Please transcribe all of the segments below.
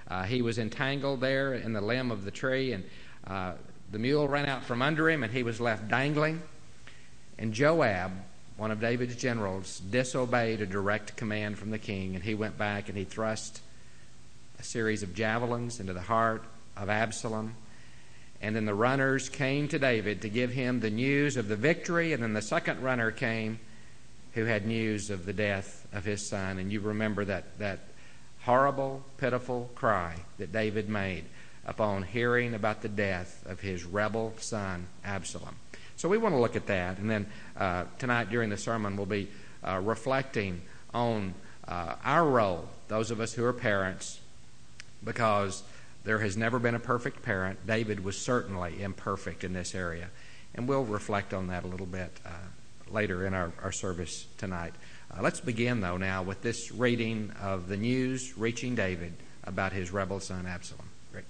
he was entangled there in the limb of the tree, and the mule ran out from under him, and he was left dangling. And Joab, one of David's generals, disobeyed a direct command from the king, and he went back and he thrust a series of javelins into the heart of Absalom. And then the runners came to David to give him the news of the victory, and then the second runner came who had news of the death of his son. And you remember that horrible, pitiful cry that David made upon hearing about the death of his rebel son, Absalom. So we want to look at that. And then tonight during the sermon we'll be reflecting on our role, those of us who are parents, because there has never been a perfect parent. David was certainly imperfect in this area. And we'll reflect on that a little bit later in our service tonight. Let's begin, though, now with this reading of the news reaching David about his rebel son Absalom. Great.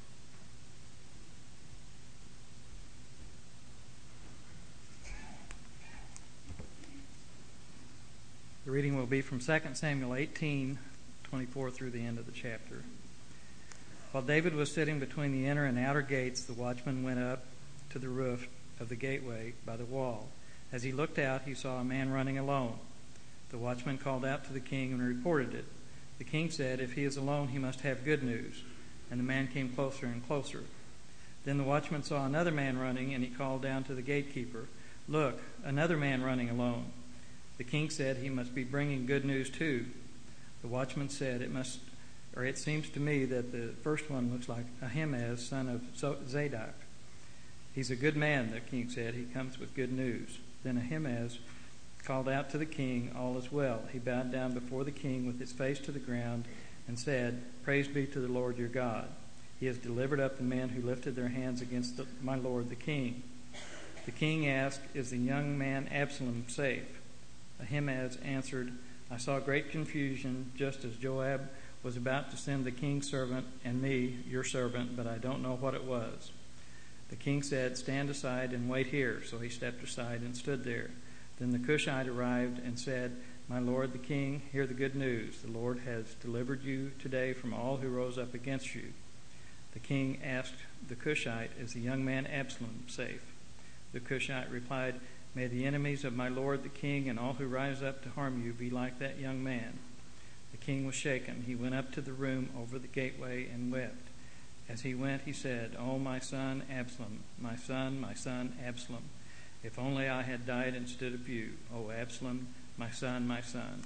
The reading will be from 2 Samuel 18:24 through the end of the chapter. While David was sitting between the inner and outer gates, the watchman went up to the roof of the gateway by the wall. As he looked out, he saw a man running alone. The watchman called out to the king and reported it. The king said, "If he is alone, he must have good news." And the man came closer and closer. Then the watchman saw another man running, and he called down to the gatekeeper, "Look, another man running alone." The king said, "He must be bringing good news too." The watchman said, "It seems to me that the first one looks like Ahimaaz, son of Zadok." "He's a good man," the king said. "He comes with good news." Then Ahimaaz called out to the king, "All is well." He bowed down before the king with his face to the ground and said, "Praise be to the Lord your God. He has delivered up the men who lifted their hands against my lord the king." The king asked, "Is the young man Absalom safe?" Ahimaaz answered, "I saw great confusion just as Joab was about to send the king's servant and me, your servant, but I don't know what it was." The king said, "Stand aside and wait here." So he stepped aside and stood there. Then the Cushite arrived and said, "My lord the king, hear the good news. The Lord has delivered you today from all who rose up against you." The king asked the Cushite, "Is the young man Absalom safe?" The Cushite replied, "May the enemies of my lord the king and all who rise up to harm you be like that young man." The king was shaken. He went up to the room over the gateway and wept. As he went, he said, "Oh, my son Absalom, my son Absalom, if only I had died instead of you. Oh, Absalom, my son, my son."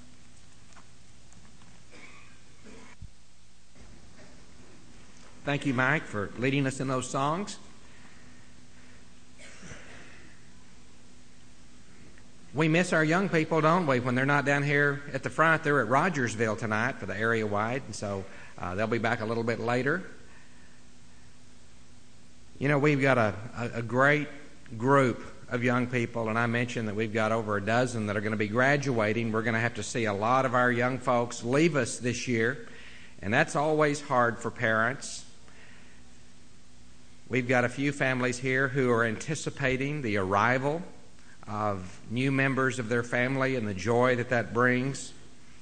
Thank you, Mike, for leading us in those songs. We miss our young people, don't we, when they're not down here at the front. They're at Rogersville tonight for the area-wide, and so they'll be back a little bit later. You know, we've got a great group of young people, and I mentioned that we've got over a dozen that are going to be graduating. We're going to have to see a lot of our young folks leave us this year, and that's always hard for parents. We've got a few families here who are anticipating the arrival of new members of their family and the joy that brings.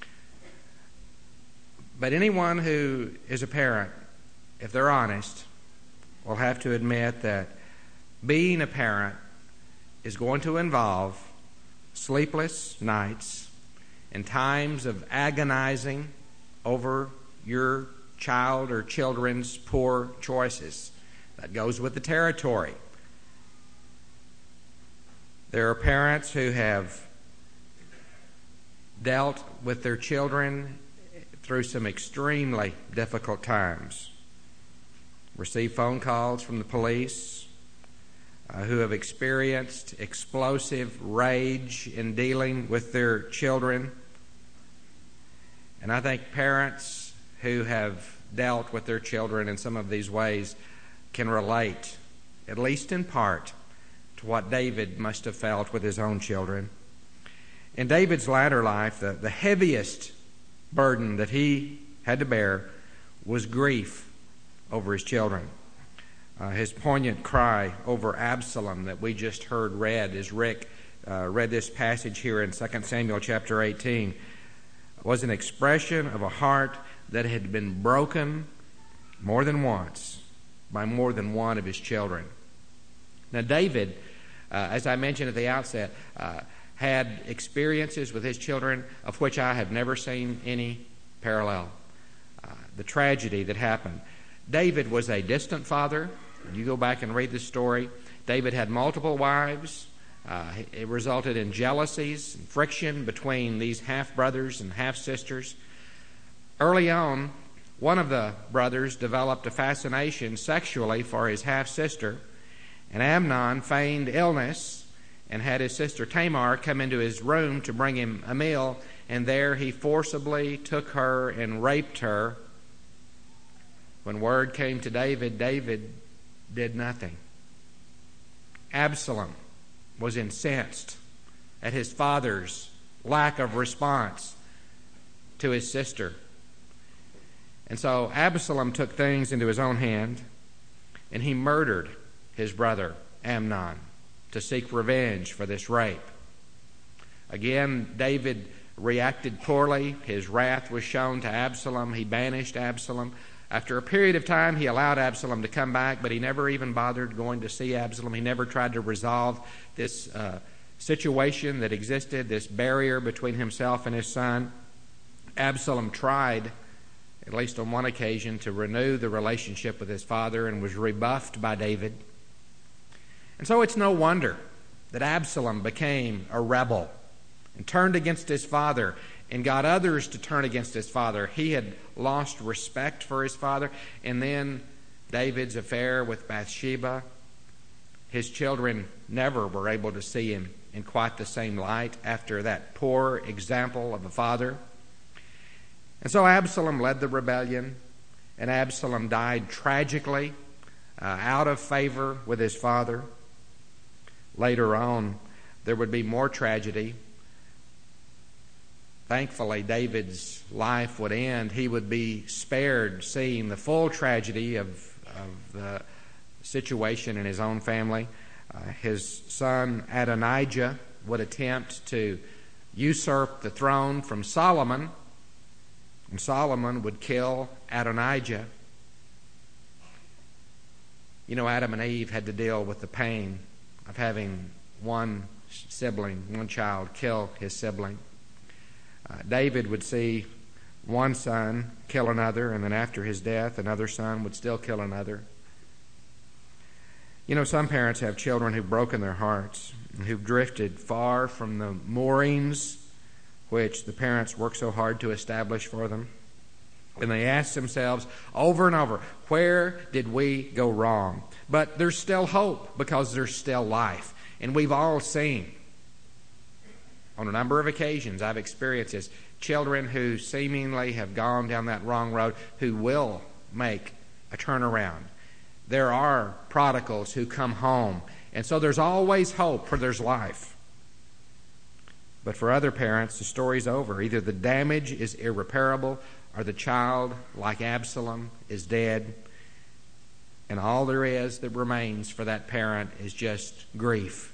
But anyone who is a parent, if they're honest, will have to admit that being a parent is going to involve sleepless nights and times of agonizing over your child or children's poor choices. That goes with the territory. There are parents who have dealt with their children through some extremely difficult times. Receive phone calls from the police, who have experienced explosive rage in dealing with their children. And I think parents who have dealt with their children in some of these ways can relate, at least in part, to what David must have felt with his own children. In David's latter life, the heaviest burden that he had to bear was grief over his children. His poignant cry over Absalom that we just heard read as Rick read this passage here in 2 Samuel chapter 18 was an expression of a heart that had been broken more than once by more than one of his children. Now, David, as I mentioned at the outset, had experiences with his children of which I have never seen any parallel. The tragedy that happened. David was a distant father. You go back and read the story. David had multiple wives. It resulted in jealousies and friction between these half-brothers and half-sisters. Early on, one of the brothers developed a fascination sexually for his half-sister, and Amnon feigned illness and had his sister Tamar come into his room to bring him a meal, and there he forcibly took her and raped her. When word came to David, David did nothing. Absalom was incensed at his father's lack of response to his sister. And so Absalom took things into his own hand, and he murdered his brother Amnon to seek revenge for this rape. Again, David reacted poorly. His wrath was shown to Absalom. He banished Absalom. After a period of time, he allowed Absalom to come back, but he never even bothered going to see Absalom. He never tried to resolve this situation that existed, this barrier between himself and his son. Absalom tried, at least on one occasion, to renew the relationship with his father and was rebuffed by David. And so it's no wonder that Absalom became a rebel and turned against his father and got others to turn against his father. He had lost respect for his father. And then David's affair with Bathsheba. His children never were able to see him in quite the same light after that poor example of a father. And so Absalom led the rebellion, and Absalom died tragically, out of favor with his father. Later on, there would be more tragedy. Thankfully, David's life would end. He would be spared seeing the full tragedy of the situation in his own family. His son Adonijah would attempt to usurp the throne from Solomon, and Solomon would kill Adonijah. You know, Adam and Eve had to deal with the pain of having one child kill his sibling. David would see one son kill another, and then after his death, another son would still kill another. You know, some parents have children who've broken their hearts, who've drifted far from the moorings which the parents work so hard to establish for them. And they ask themselves over and over, where did we go wrong? But there's still hope because there's still life. And we've all seen, on a number of occasions, I've experienced this, children who seemingly have gone down that wrong road who will make a turnaround. There are prodigals who come home. And so there's always hope, for there's life. But for other parents, the story's over. Either the damage is irreparable, or the child, like Absalom, is dead. And all there is that remains for that parent is just grief.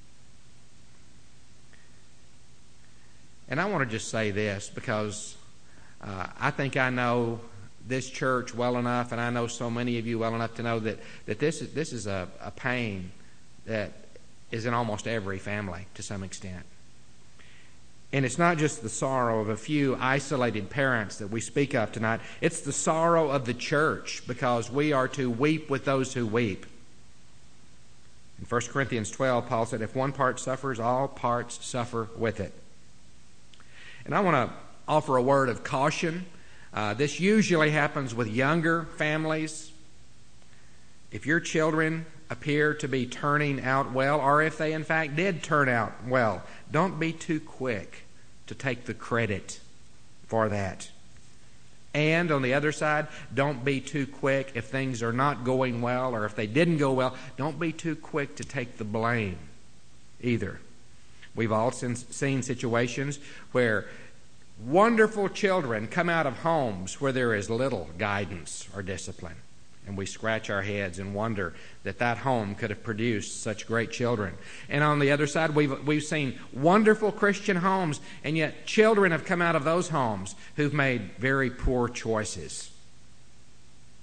And I want to just say this, because I think I know this church well enough, and I know so many of you well enough to know that this is a pain that is in almost every family to some extent. And it's not just the sorrow of a few isolated parents that we speak of tonight. It's the sorrow of the church, because we are to weep with those who weep. In 1 Corinthians 12, Paul said, if one part suffers, all parts suffer with it. And I want to offer a word of caution. This usually happens with younger families. If your children appear to be turning out well, or if they in fact did turn out well, don't be too quick to take the credit for that. And on the other side, don't be too quick if things are not going well, or if they didn't go well, don't be too quick to take the blame either. We've all seen situations where wonderful children come out of homes where there is little guidance or discipline. And we scratch our heads and wonder that home could have produced such great children. And on the other side, we've seen wonderful Christian homes, and yet children have come out of those homes who've made very poor choices.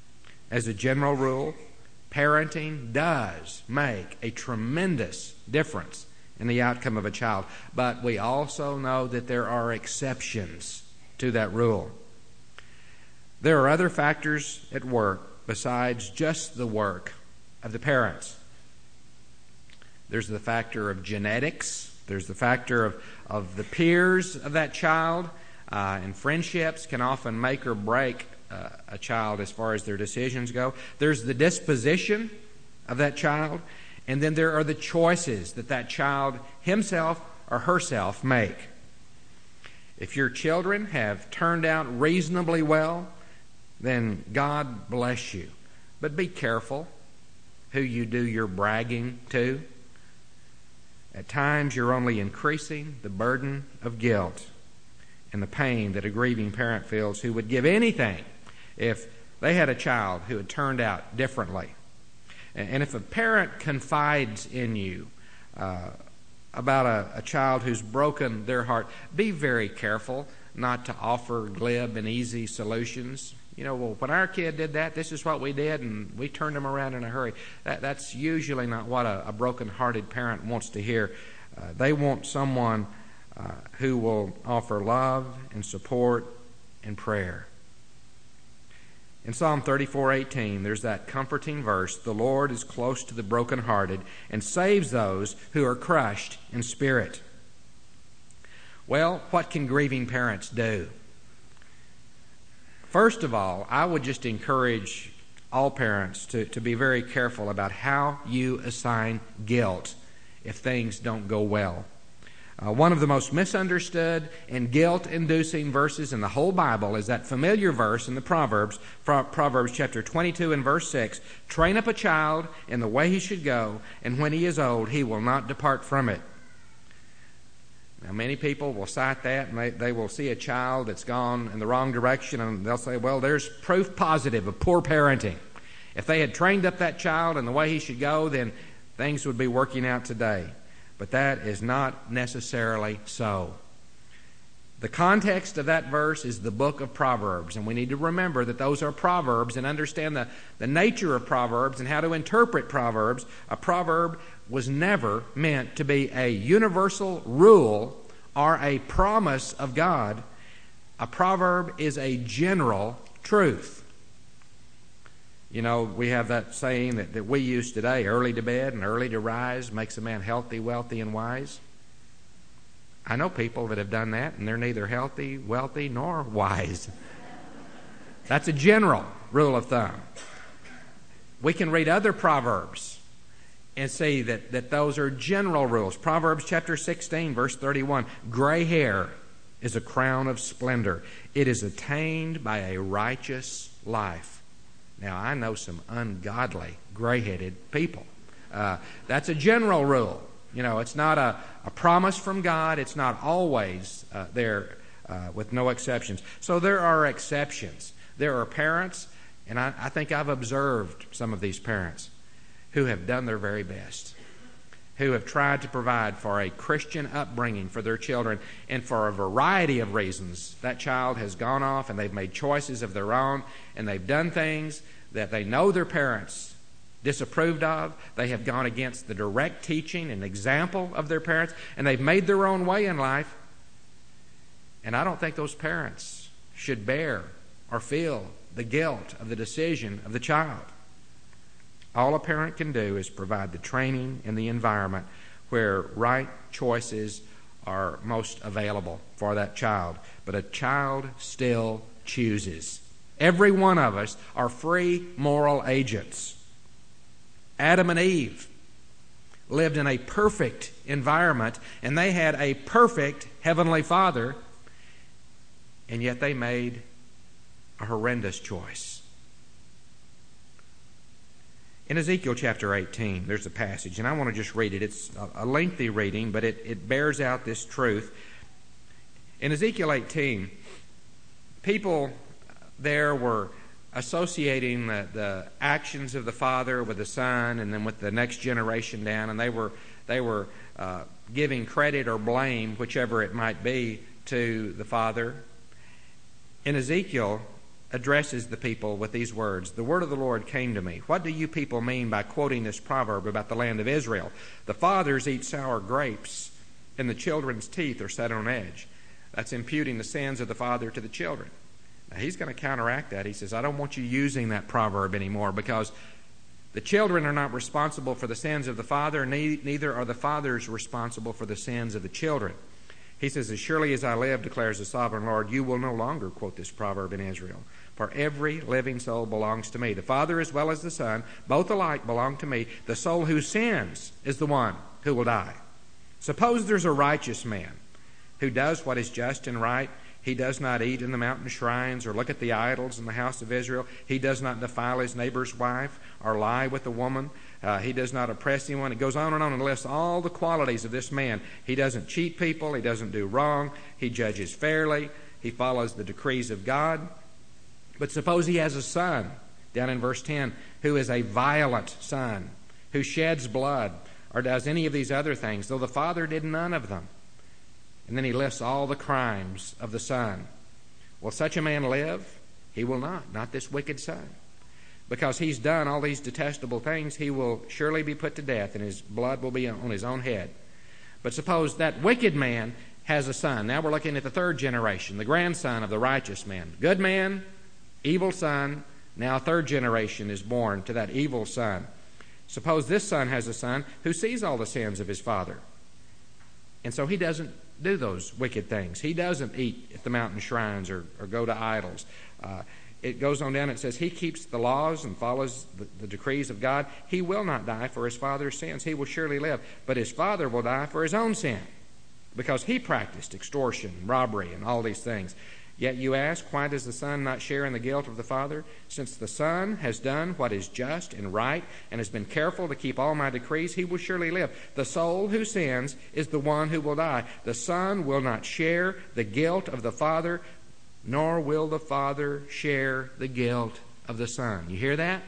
as a general rule, parenting does make a tremendous difference in the outcome of a child. But we also know that there are exceptions to that rule. There are other factors at work besides just the work of the parents. There's the factor of genetics. There's the factor of the peers of that child. And friendships can often make or break a child as far as their decisions go. There's the disposition of that child. And then there are the choices that child himself or herself make. If your children have turned out reasonably well, then God bless you. But be careful who you do your bragging to. At times you're only increasing the burden of guilt and the pain that a grieving parent feels who would give anything if they had a child who had turned out differently. And if a parent confides in you about a child who's broken their heart, be very careful not to offer glib and easy solutions. You know, well, when our kid did that, this is what we did, and we turned them around in a hurry. That's usually not what a broken-hearted parent wants to hear. They want someone who will offer love and support and prayer. In Psalm 34:18, there's that comforting verse, "The Lord is close to the brokenhearted and saves those who are crushed in spirit." Well, what can grieving parents do? First of all, I would just encourage all parents to be very careful about how you assign guilt if things don't go well. One of the most misunderstood and guilt-inducing verses in the whole Bible is that familiar verse in the Proverbs chapter 22 and verse 6, "Train up a child in the way he should go, and when he is old, he will not depart from it." Now, many people will cite that, and they will see a child that's gone in the wrong direction, and they'll say, well, there's proof positive of poor parenting. If they had trained up that child in the way he should go, then things would be working out today. But that is not necessarily so. The context of that verse is the book of Proverbs, and we need to remember that those are Proverbs and understand the nature of Proverbs and how to interpret Proverbs. A proverb was never meant to be a universal rule or a promise of God. A proverb is a general truth. You know, we have that saying that we use today, early to bed and early to rise makes a man healthy, wealthy, and wise. I know people that have done that, and they're neither healthy, wealthy, nor wise. That's a general rule of thumb. We can read other proverbs and see that those are general rules. Proverbs chapter 16, verse 31, "Gray hair is a crown of splendor. It is attained by a righteous life." Now, I know some ungodly, gray-headed people. That's a general rule. You know, it's not a promise from God. It's not always there with no exceptions. So there are exceptions. There are parents, and I think I've observed some of these parents who have done their very best, who have tried to provide for a Christian upbringing for their children, and for a variety of reasons, that child has gone off and they've made choices of their own, and they've done things that they know their parents disapproved of. They have gone against the direct teaching and example of their parents, and they've made their own way in life. And I don't think those parents should bear or feel the guilt of the decision of the child. All a parent can do is provide the training and the environment where right choices are most available for that child. But a child still chooses. Every one of us are free moral agents. Adam and Eve lived in a perfect environment, and they had a perfect heavenly Father, and yet they made a horrendous choice. In Ezekiel chapter 18, there's a passage, and I want to just read it. It's a lengthy reading, but it bears out this truth. In Ezekiel 18, people there were associating the actions of the Father with the Son, and then with the next generation down, and they were giving credit or blame, whichever it might be, to the Father. In Ezekiel, addresses the people with these words. The word of the Lord came to me. What do you people mean by quoting this proverb about the land of Israel? The fathers eat sour grapes, and the children's teeth are set on edge. That's imputing the sins of the father to the children. Now, he's going to counteract that. He says, I don't want you using that proverb anymore, because the children are not responsible for the sins of the father, neither are the fathers responsible for the sins of the children. He says, as surely as I live, declares the sovereign Lord, you will no longer quote this proverb in Israel. For every living soul belongs to me. The Father as well as the Son, both alike belong to me. The soul who sins is the one who will die. Suppose there's a righteous man who does what is just and right. He does not eat in the mountain shrines or look at the idols in the house of Israel. He does not defile his neighbor's wife or lie with a woman. He does not oppress anyone. It goes on and lists all the qualities of this man. He doesn't cheat people. He doesn't do wrong. He judges fairly. He follows the decrees of God. But suppose he has a son, down in verse 10, who is a violent son, who sheds blood or does any of these other things, though the father did none of them. And then he lists all the crimes of the son. Will such a man live? He will not this wicked son. Because he's done all these detestable things, he will surely be put to death, and his blood will be on his own head. But suppose that wicked man has a son. Now we're looking at the third generation, the grandson of the righteous man. Good man, evil son. Now a third generation is born to that evil son. Suppose this son has a son who sees all the sins of his father. And so he doesn't do those wicked things. He doesn't eat at the mountain shrines or go to idols. It goes on down, it says, he keeps the laws and follows the decrees of God. He will not die for his father's sins. He will surely live. But his father will die for his own sin, because he practiced extortion, robbery, and all these things. Yet you ask, why does the son not share in the guilt of the father? Since the son has done what is just and right and has been careful to keep all my decrees, he will surely live. The soul who sins is the one who will die. The son will not share the guilt of the father, nor will the father share the guilt of the son. You hear that?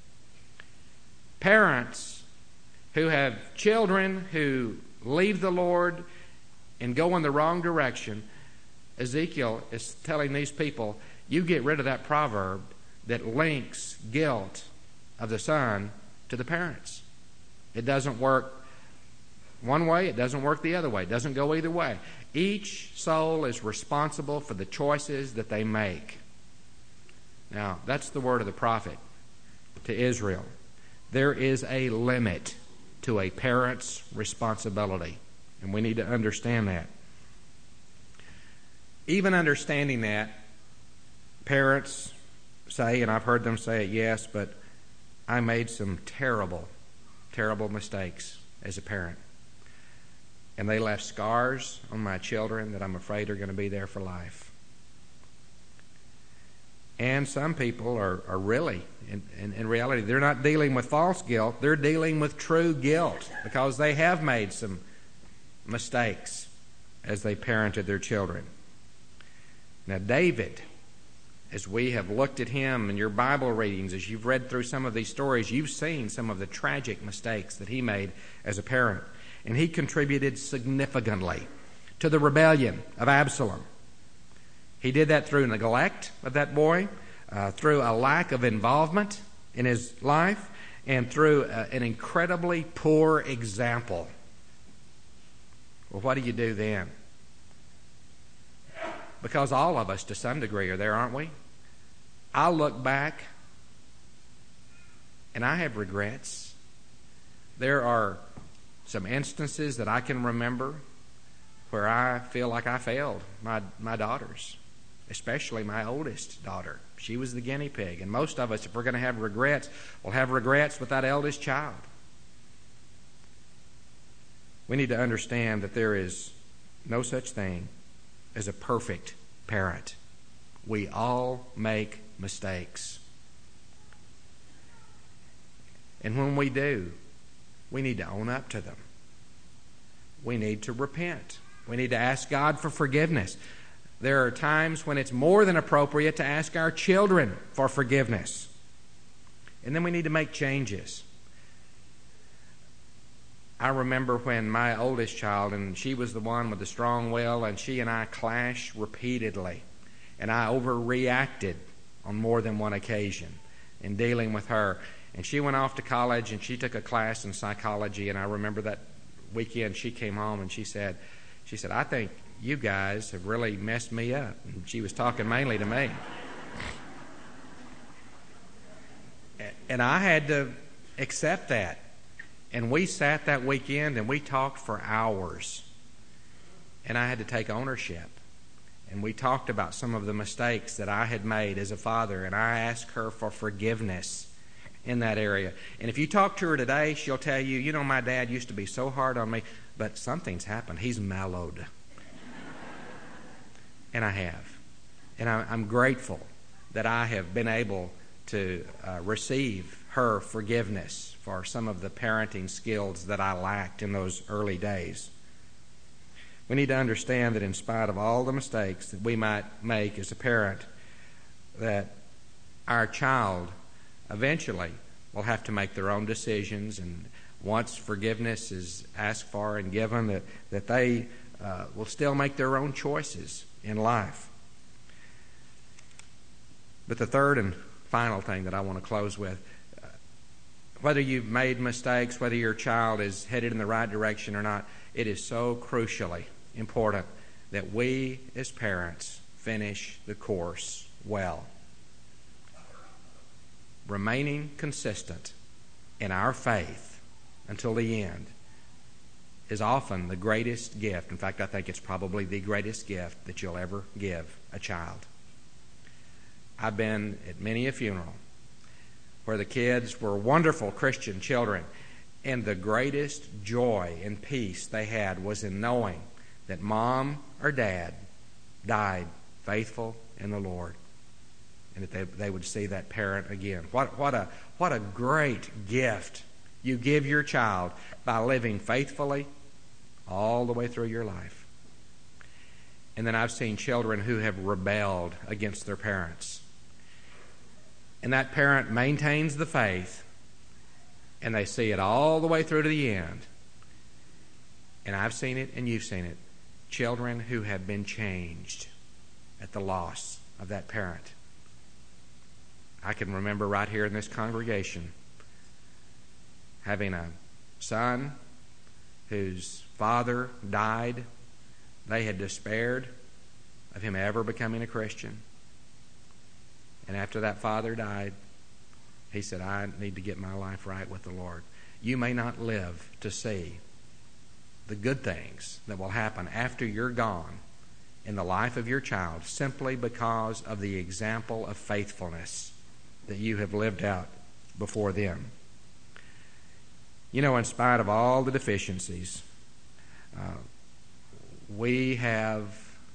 Parents who have children who leave the Lord and go in the wrong direction, Ezekiel is telling these people, you get rid of that proverb that links guilt of the son to the parents. It doesn't work one way, it doesn't work the other way. It doesn't go either way. Each soul is responsible for the choices that they make. Now, that's the word of the prophet to Israel. There is a limit to a parent's responsibility, and we need to understand that. Even understanding that, parents say, and I've heard them say it, yes, but I made some terrible, terrible mistakes as a parent. And they left scars on my children that I'm afraid are going to be there for life. And some people are really, in reality, they're not dealing with false guilt. They're dealing with true guilt because they have made some mistakes as they parented their children. Now, David, as we have looked at him in your Bible readings, as you've read through some of these stories, you've seen some of the tragic mistakes that he made as a parent. And he contributed significantly to the rebellion of Absalom. He did that through neglect of that boy, through a lack of involvement in his life, and through an incredibly poor example. Well, what do you do then? Because all of us, to some degree, are there, aren't we? I look back, and I have regrets. There are some instances that I can remember where I feel like I failed my daughters, especially my oldest daughter. She was the guinea pig. And most of us, if we're going to have regrets, we'll have regrets with that eldest child. We need to understand that there is no such thing as a perfect parent. We all make mistakes. And when we do, we need to own up to them. We need to repent. We need to ask God for forgiveness. There are times when it's more than appropriate to ask our children for forgiveness. And then we need to make changes. I remember when my oldest child, and she was the one with the strong will, and she and I clashed repeatedly. And I overreacted on more than one occasion in dealing with her. And she went off to college and she took a class in psychology, and I remember that weekend she came home and she said, I think you guys have really messed me up. And she was talking mainly to me. And I had to accept that. And we sat that weekend and we talked for hours. And I had to take ownership. And we talked about some of the mistakes that I had made as a father, and I asked her for forgiveness in that area. And if you talk to her today, she'll tell you, you know, my dad used to be so hard on me, but something's happened. He's mellowed. And I have. And I'm grateful that I have been able to receive her forgiveness for some of the parenting skills that I lacked in those early days. We need to understand that in spite of all the mistakes that we might make as a parent, that our child eventually will have to make their own decisions, and once forgiveness is asked for and given, that they will still make their own choices in life. But the third and final thing that I want to close with, whether you've made mistakes, whether your child is headed in the right direction or not, it is so crucially important that we as parents finish the course well. Remaining consistent in our faith until the end is often the greatest gift. In fact, I think it's probably the greatest gift that you'll ever give a child. I've been at many a funeral where the kids were wonderful Christian children, and the greatest joy and peace they had was in knowing that mom or dad died faithful in the Lord, and that they would see that parent again. What a great gift you give your child by living faithfully all the way through your life. And then I've seen children who have rebelled against their parents, and that parent maintains the faith, and they see it all the way through to the end. And I've seen it, and you've seen it. Children who have been changed at the loss of that parent. I can remember right here in this congregation having a son whose father died. They had despaired of him ever becoming a Christian. And after that father died, he said, I need to get my life right with the Lord. You may not live to see the good things that will happen after you're gone in the life of your child simply because of the example of faithfulness that you have lived out before them. You know, in spite of all the deficiencies, we have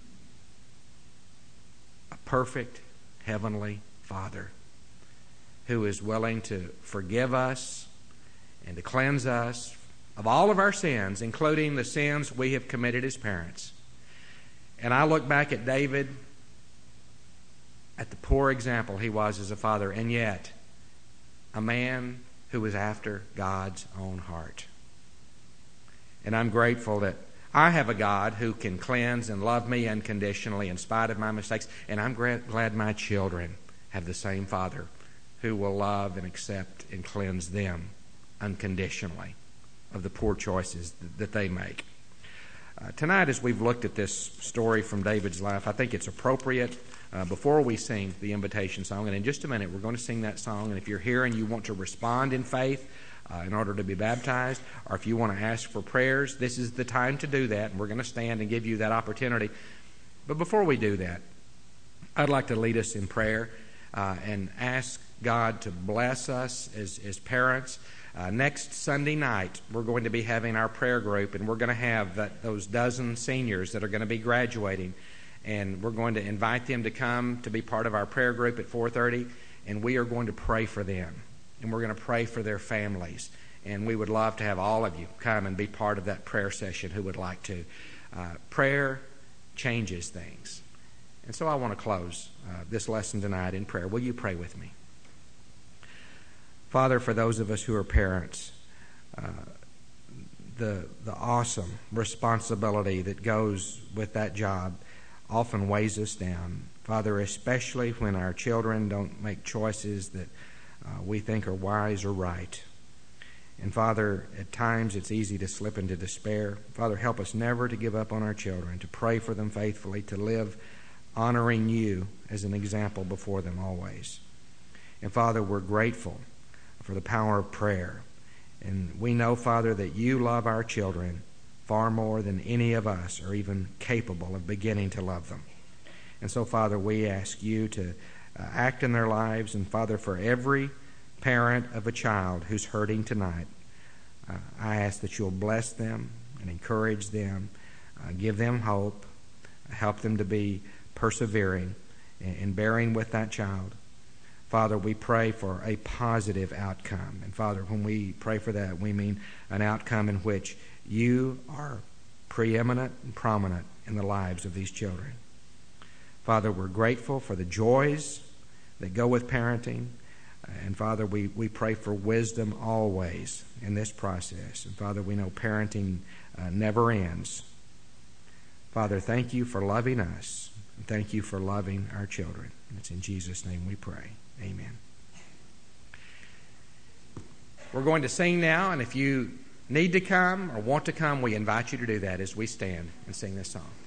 a perfect Heavenly Father who is willing to forgive us and to cleanse us of all of our sins, including the sins we have committed as parents. And I look back at David, at the poor example he was as a father, and yet a man who was after God's own heart. And I'm grateful that I have a God who can cleanse and love me unconditionally in spite of my mistakes, and I'm glad my children have the same Father who will love and accept and cleanse them unconditionally of the poor choices that they make. Tonight, as we've looked at this story from David's life, I think it's appropriate before we sing the invitation song, and in just a minute we're going to sing that song, and if you're here and you want to respond in faith in order to be baptized, or if you want to ask for prayers, this is the time to do that, and we're going to stand and give you that opportunity. But before we do that, I'd like to lead us in prayer and ask God to bless us as parents. Next Sunday night, we're going to be having our prayer group, and we're going to have those dozen seniors that are going to be graduating, and we're going to invite them to come to be part of our prayer group at 4:30, and we are going to pray for them, and we're going to pray for their families, and we would love to have all of you come and be part of that prayer session who would like to. Prayer changes things. And so I want to close this lesson tonight in prayer. Will you pray with me? Father, for those of us who are parents, the awesome responsibility that goes with that job, often weighs us down. Father, especially when our children don't make choices that we think are wise or right. And Father, at times it's easy to slip into despair. Father, help us never to give up on our children, to pray for them faithfully, to live honoring you as an example before them always. And Father, we're grateful for the power of prayer. And we know, Father, that you love our children far more than any of us are even capable of beginning to love them. And so, Father, we ask you to act in their lives. And, Father, for every parent of a child who's hurting tonight, I ask that you'll bless them and encourage them, give them hope, help them to be persevering and bearing with that child. Father, we pray for a positive outcome. And Father, when we pray for that, we mean an outcome in which you are preeminent and prominent in the lives of these children. Father, we're grateful for the joys that go with parenting. And Father, we pray for wisdom always in this process. And Father, we know parenting never ends. Father, thank you for loving us. And thank you for loving our children. And it's in Jesus' name we pray. Amen. We're going to sing now, and if you need to come or want to come, we invite you to do that as we stand and sing this song.